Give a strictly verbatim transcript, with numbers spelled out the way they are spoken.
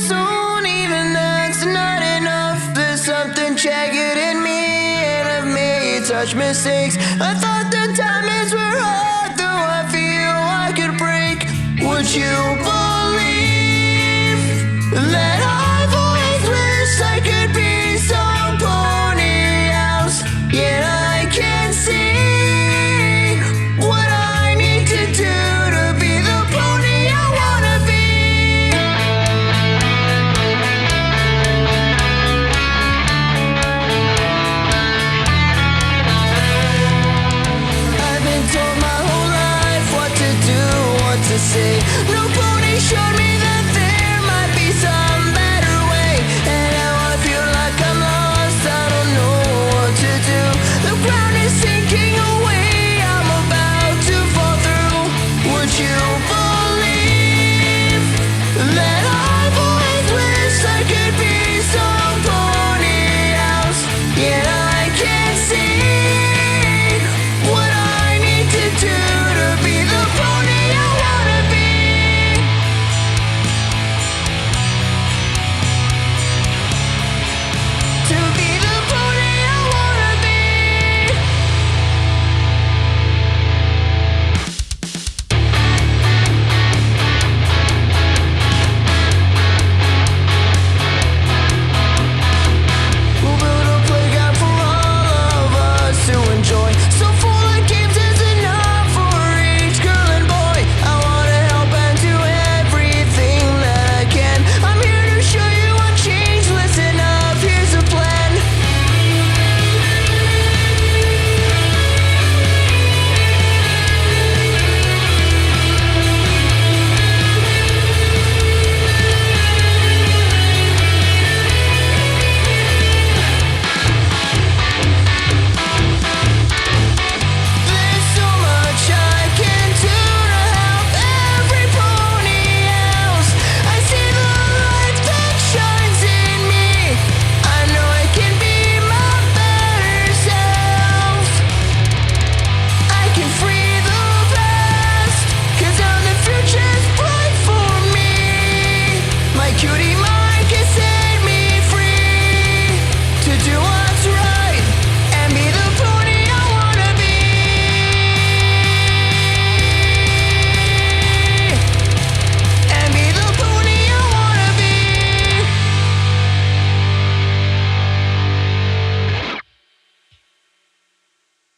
soon, even that's not enough. There's something jagged in me, and I've made such mistakes. I thought the diamonds were hard, though I feel I could break. Would you believe that I've always wished I could be somebody else? Yet I can't see what I need to do to be the pony I wanna be. I've been told my whole life what to do, what to say. Nobody showed me that there might be some better way. And now I feel like I'm lost, I don't know what to do. The ground is sinking away, I'm about to fall through. Would you believe that I've always wished I could be